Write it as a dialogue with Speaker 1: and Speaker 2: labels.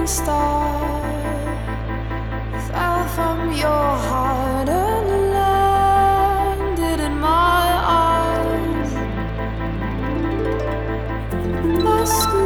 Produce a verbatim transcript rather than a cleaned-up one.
Speaker 1: star fell from your heart and landed in my arms. My